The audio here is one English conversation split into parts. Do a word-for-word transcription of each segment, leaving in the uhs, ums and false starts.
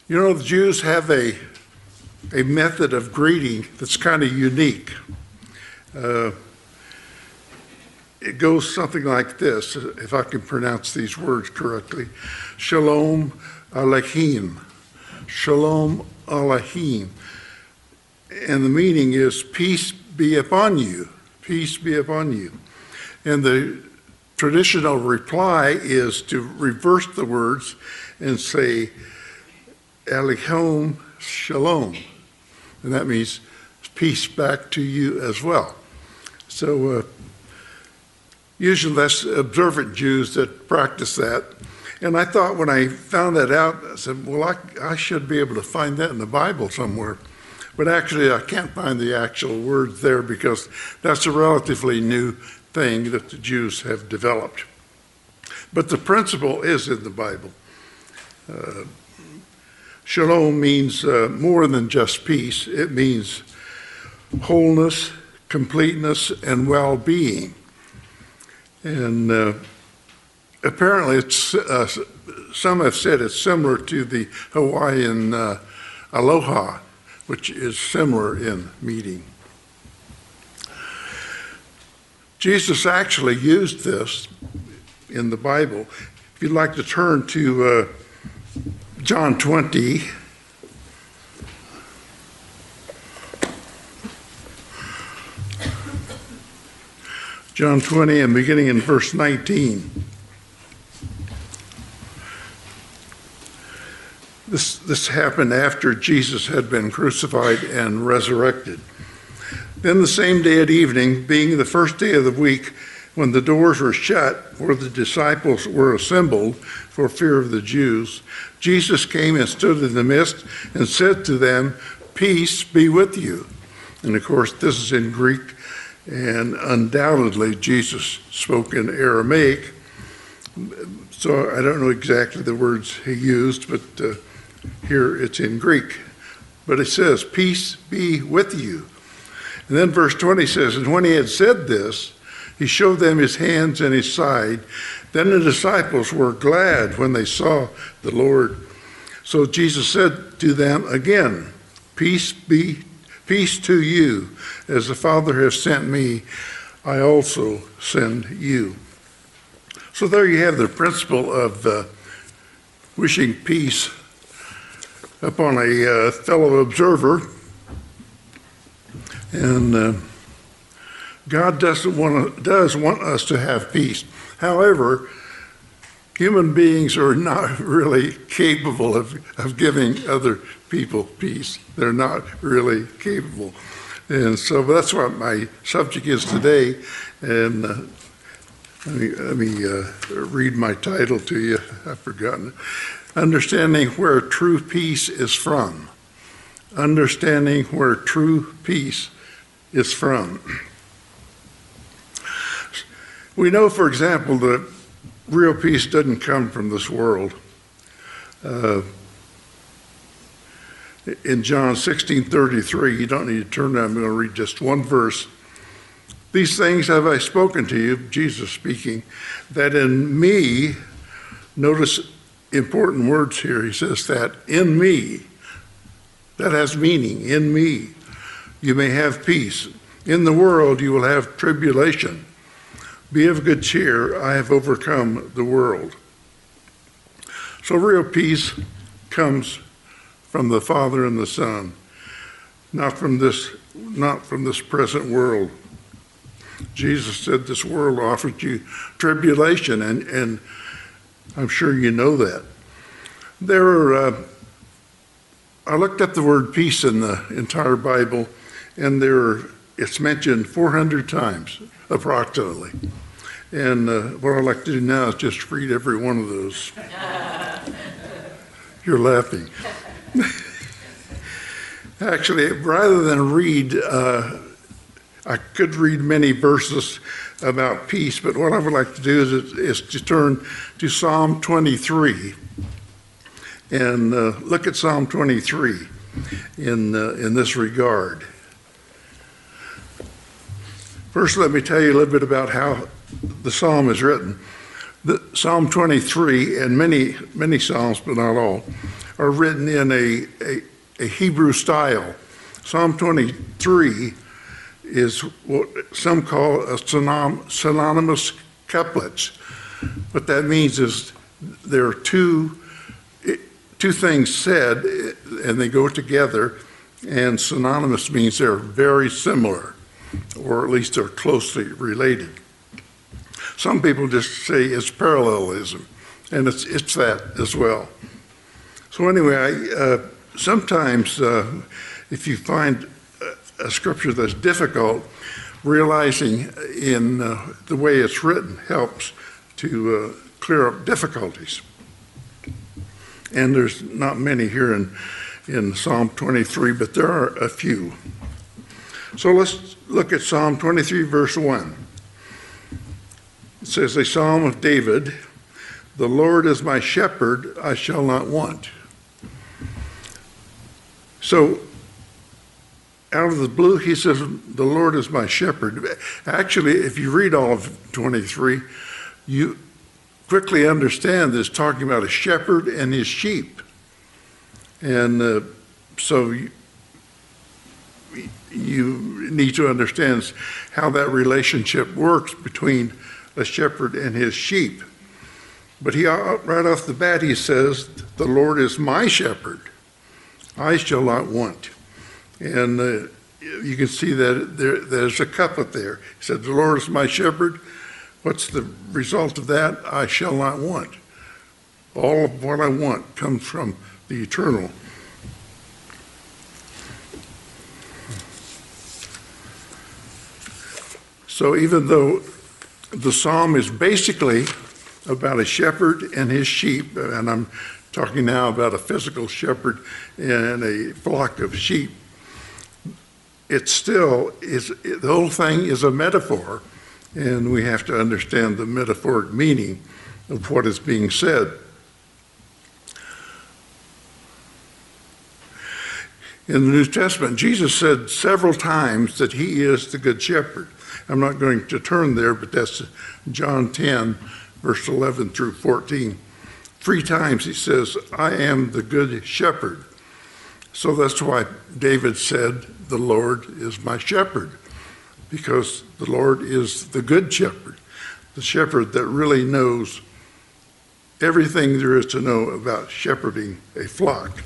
You know, the Jews have a, a method of greeting that's kind of unique. Uh, it goes something like this, if I can pronounce these words correctly. Shalom Aleichem. Shalom Aleichem. And the meaning is peace be upon you. Peace be upon you. And the traditional reply is to reverse the words and say, Aleichem Shalom. And that means peace back to you as well. So uh, usually that's observant Jews that practice that. And I thought when I found that out, I said, well, I, I should be able to find that in the Bible somewhere. But actually, I can't find the actual words there because that's a relatively new thing that the Jews have developed. But the principle is in the Bible. Uh, Shalom means uh, more than just peace. It means wholeness, completeness, and well-being. And uh, apparently, it's, uh, some have said it's similar to the Hawaiian uh, aloha, which is similar in meaning. Jesus actually used this in the Bible. If you'd like to turn to uh, John twenty. John twenty, and beginning in verse nineteen. This, this happened after Jesus had been crucified and resurrected. Then the same day at evening, being the first day of the week, when the doors were shut where the disciples were assembled for fear of the Jews, Jesus came and stood in the midst and said to them, peace be with you. And of course, this is in Greek, and undoubtedly Jesus spoke in Aramaic. So I don't know exactly the words he used, but uh, here it's in Greek. But it says, peace be with you. And then verse twenty says, and when he had said this, he showed them his hands and his side. Then the disciples were glad when they saw the Lord. So Jesus said to them again, peace be, peace to you. As the Father has sent me, I also send you. So there you have the principle of uh, wishing peace upon a uh, fellow observer. And uh, God doesn't want to, does want us to have peace. However, human beings are not really capable of, of giving other people peace. They're not really capable. And so that's what my subject is today. And uh, let me, let me uh, read my title to you. I've forgotten it. Understanding where true peace is from. Understanding where true peace is from. We know, for example, that real peace doesn't come from this world. Uh, in John sixteen thirty-three, you don't need to turn there, I'm going to read just one verse. These things have I spoken to you, Jesus speaking, that in me, notice important words here, he says that in me, that has meaning, in me, you may have peace. In the world you will have tribulation. Be of good cheer, I have overcome the world. So real peace comes from the Father and the Son, not from this, not from this present world. Jesus said this world offers you tribulation, and, and I'm sure you know that. There are, uh, I looked up the word peace in the entire Bible, and there are, it's mentioned four hundred times, approximately. And uh, what I'd like to do now is just read every one of those. You're laughing. Actually, rather than read, uh, I could read many verses about peace, but what I would like to do is, is to turn to Psalm twenty-three and uh, look at Psalm twenty-three in, uh, in this regard. First, let me tell you a little bit about how the psalm is written. The Psalm twenty-three, and many, many psalms, but not all, are written in a, a, a Hebrew style. Psalm twenty-three is what some call a synon synonymous couplets. What that means is there are two, two things said and they go together, and synonymous means they're very similar, or at least they're closely related. Some people just say it's parallelism, and it's, it's that as well. So anyway, I, uh, sometimes uh, if you find a scripture that's difficult, realizing in uh, the way it's written helps to uh, clear up difficulties. And there's not many here in, in Psalm twenty-three, but there are a few. So let's look at Psalm twenty-three, verse one. It says, a psalm of David, the Lord is my shepherd, I shall not want. So out of the blue, he says, the Lord is my shepherd. Actually, if you read all of twenty-three, you quickly understand this talking about a shepherd and his sheep. And uh, so you, you need to understand how that relationship works between a shepherd and his sheep. But he, right off the bat, he says, the Lord is my shepherd, I shall not want. And uh, you can see that there, there's a couplet there. He said, the Lord is my shepherd. What's the result of that? I shall not want. All of what I want comes from the eternal. So even though the psalm is basically about a shepherd and his sheep, and I'm talking now about a physical shepherd and a flock of sheep, it still is, the whole thing is a metaphor, and we have to understand the metaphoric meaning of what is being said. In the New Testament, Jesus said several times that he is the good shepherd. I'm not going to turn there, but that's John ten, verse eleven through fourteen. Three times he says, I am the good shepherd. So that's why David said, the Lord is my shepherd, because the Lord is the good shepherd, the shepherd that really knows everything there is to know about shepherding a flock.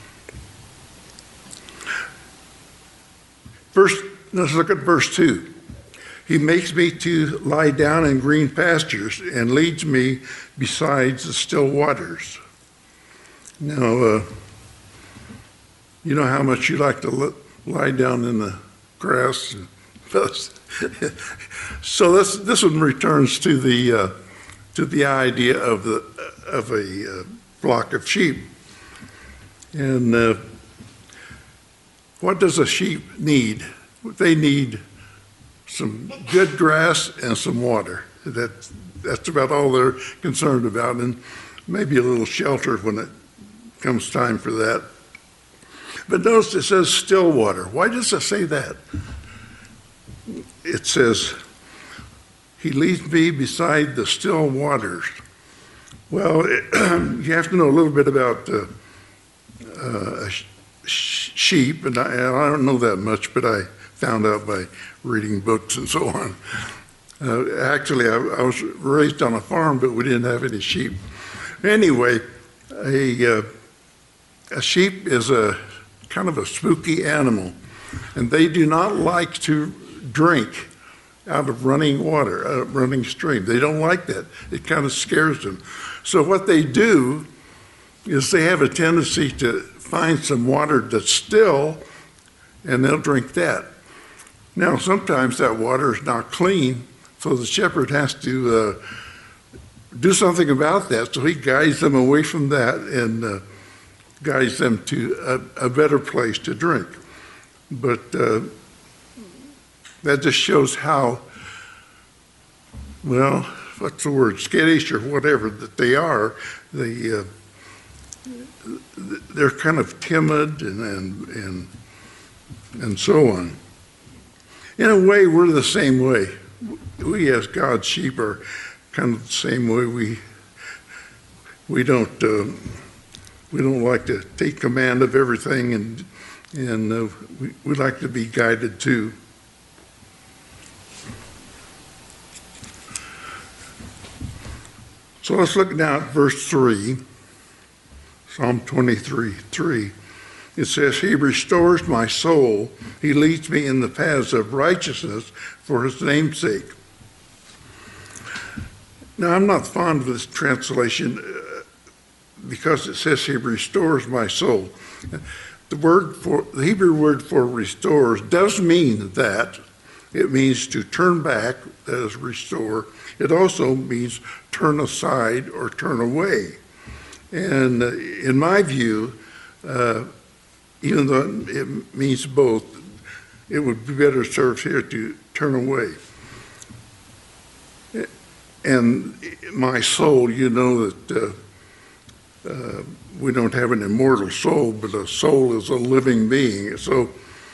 First, let's look at verse two. He makes me to lie down in green pastures and leads me beside the still waters. Now, uh, you know how much you like to lie down in the grass. So this this one returns to the uh, to the idea of the of a uh, flock of sheep. And uh, what does a sheep need? They need some good grass and some water. That, that's about all they're concerned about, and maybe a little shelter when it comes time for that. But notice it says still water. Why does it say that? It says, he leads me beside the still waters. Well, it, you have to know a little bit about uh, uh, sheep, and I, and I don't know that much, but I found out by reading books and so on. Uh, actually, I, I was raised on a farm, but we didn't have any sheep. Anyway, a, uh, a sheep is a kind of a spooky animal, and they do not like to drink out of running water, out of running stream. They don't like that. It kind of scares them. So what they do is they have a tendency to find some water that's still, and they'll drink that. Now, sometimes that water is not clean, so the shepherd has to uh, do something about that. So he guides them away from that and uh, guides them to a, a better place to drink. But uh, that just shows how, well, what's the word, skittish or whatever that they are. They, uh, they're kind of timid and, and, and, and so on. In a way, we're the same way. We as God's sheep are kind of the same way. We, we don't uh, we don't like to take command of everything, and and uh, we, we like to be guided too. So let's look now at verse three, Psalm twenty-three, three. It says, he restores my soul. He leads me in the paths of righteousness for his name's sake. Now, I'm not fond of this translation uh, because it says he restores my soul. The word for, the Hebrew word for restores does mean that. It means to turn back, that is restore. It also means turn aside or turn away. And uh, in my view, uh, even though it means both, it would be better served here to turn away. And my soul, you know that uh, uh, we don't have an immortal soul, but a soul is a living being. So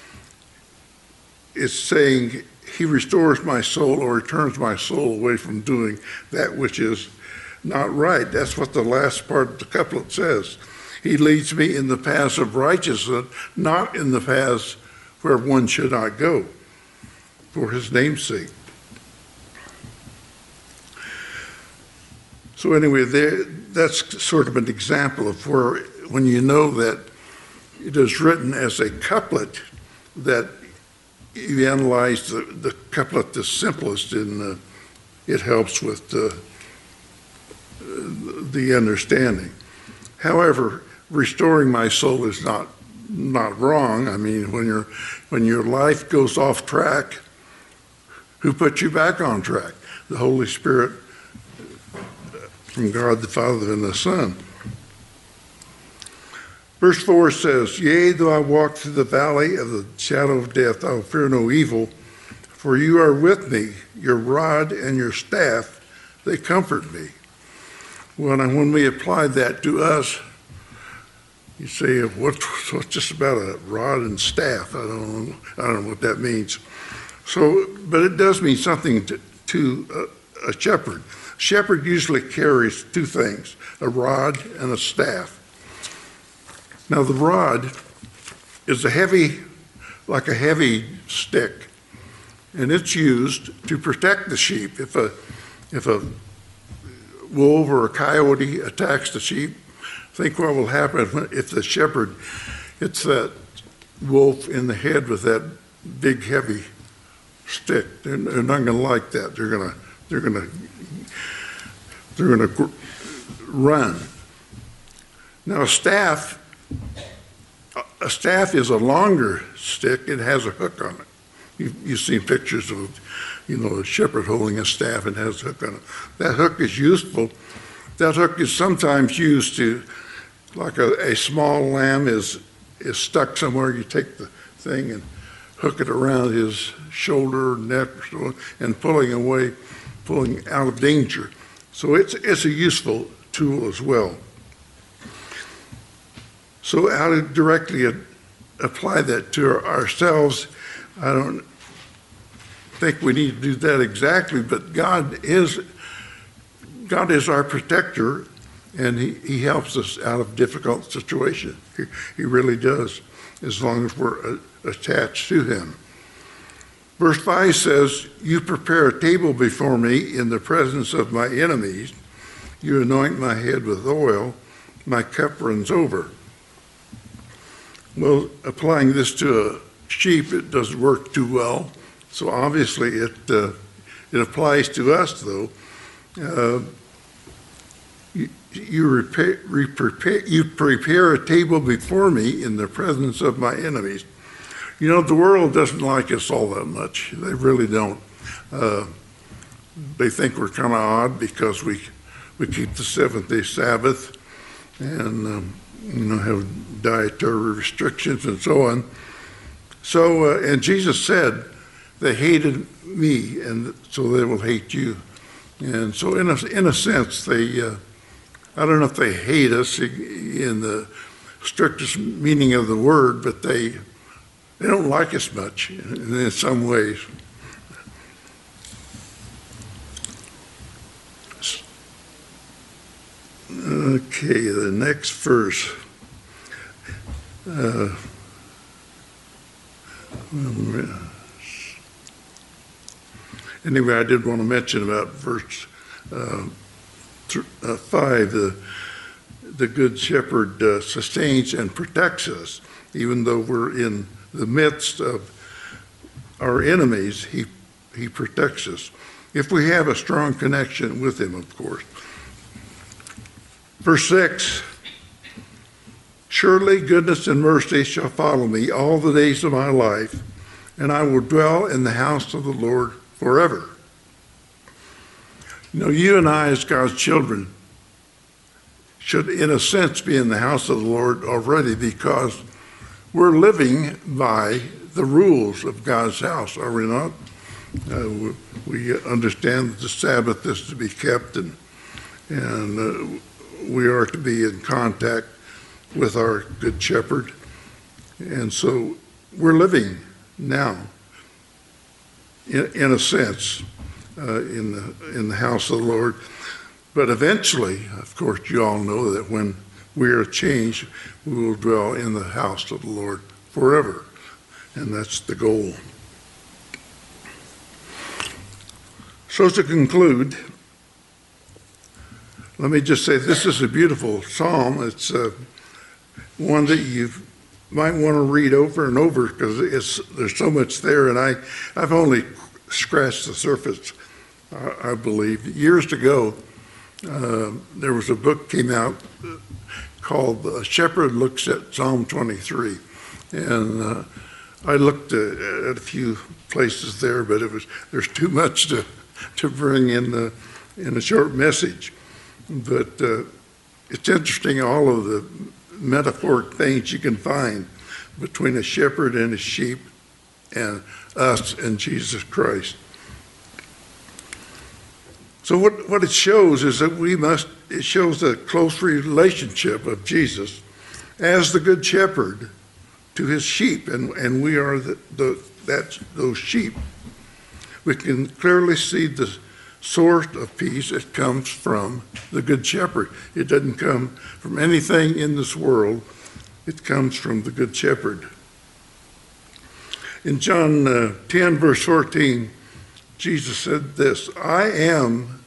it's saying he restores my soul or he turns my soul away from doing that which is not right. That's what the last part of the couplet says. He leads me in the paths of righteousness, not in the paths where one should not go, for his name's sake. So anyway, there, that's sort of an example of where, when you know that it is written as a couplet, that you analyze the, the couplet the simplest, and uh, it helps with the, the understanding. However, restoring my soul is not not wrong. I mean, when your when your life goes off track, who put you back on track? The Holy Spirit from God the Father and the Son. Verse four says, yea, though I walk through the valley of the shadow of death, I will fear no evil, for you are with me, your rod and your staff, they comfort me. Well, and when we apply that to us, you say, what, what's just about a rod and staff? I don't know, I don't know what that means. So, but it does mean something to, to a, a shepherd. Shepherd usually carries two things, a rod and a staff. Now the rod is a heavy, like a heavy stick, and it's used to protect the sheep. If a, if a wolf or a coyote attacks the sheep, think what will happen if the shepherd hits that wolf in the head with that big heavy stick. They're, they're not going to like that. They're going to they're going to they're going to run. Now a staff a staff is a longer stick. It has a hook on it. You, you've seen pictures of, you know, a shepherd holding a staff and has a hook on it. That hook is useful. That hook is sometimes used to, like a, a small lamb is is stuck somewhere, you take the thing and hook it around his shoulder, neck, or so, and pulling away, pulling out of danger. So it's it's a useful tool as well. So how to directly apply that to ourselves, I don't think we need to do that exactly, but God is God is our protector, and he, he helps us out of difficult situations. He, he really does, as long as we're uh, attached to him. Verse five says, you prepare a table before me in the presence of my enemies. You anoint my head with oil. My cup runs over. Well, applying this to a sheep, it doesn't work too well. So obviously it, uh, it applies to us, though. Uh, you, you, repair, re prepare, you prepare a table before me in the presence of my enemies. You know, the world doesn't like us all that much. They really don't. Uh, they think we're kind of odd because we we keep the seventh-day Sabbath and um, you know, have dietary restrictions and so on. So, uh, and Jesus said, they hated me, and so they will hate you. And so, in a in a sense, they uh, I don't know if they hate us in the strictest meaning of the word, but they. They don't like us much in some ways. Okay, the next verse. Uh, anyway, I did want to mention about verse uh, th- uh, five, the, the Good Shepherd uh, sustains and protects us, even though we're in the midst of our enemies, he, he protects us. If we have a strong connection with him, of course. Verse six, surely goodness and mercy shall follow me all the days of my life, and I will dwell in the house of the Lord forever. You know, you and I as God's children should, in a sense, be in the house of the Lord already, because we're living by the rules of God's house, are we not? Uh, we, we understand that the Sabbath is to be kept, and, and uh, we are to be in contact with our Good Shepherd. And so we're living now, in, in a sense, uh, in the in the house of the Lord. But eventually, of course, you all know that when we are changed, we will dwell in the house of the Lord forever. And that's the goal. So to conclude, let me just say this is a beautiful psalm. It's uh, one that you might want to read over and over, because it's there's so much there, and I, I've only scratched the surface, I, I believe. Years ago, uh, there was a book came out called "A Shepherd Looks at Psalm twenty-three," and uh, I looked at, at a few places there, but it was there's too much to to bring in the in a short message. But uh, it's interesting, all of the metaphoric things you can find between a shepherd and his sheep and us and Jesus Christ. So what, what it shows is that we must, it shows a close relationship of Jesus as the good shepherd to his sheep, and, and we are the, the, that's those sheep. We can clearly see the source of peace. It comes from the Good Shepherd. It doesn't come from anything in this world. It comes from the Good Shepherd. In John uh, ten, verse fourteen, Jesus said this, I am,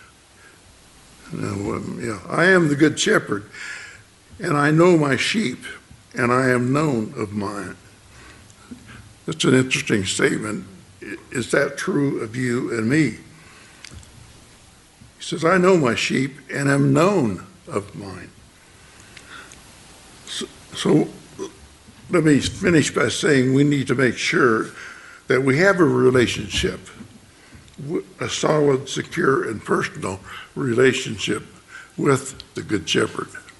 no, um, yeah, I am the Good Shepherd, and I know my sheep, and I am known of mine. That's an interesting statement. Is that true of you and me? He says, I know my sheep and am known of mine. So, so let me finish by saying we need to make sure that we have a relationship, a solid, secure, and personal relationship with the Good Shepherd.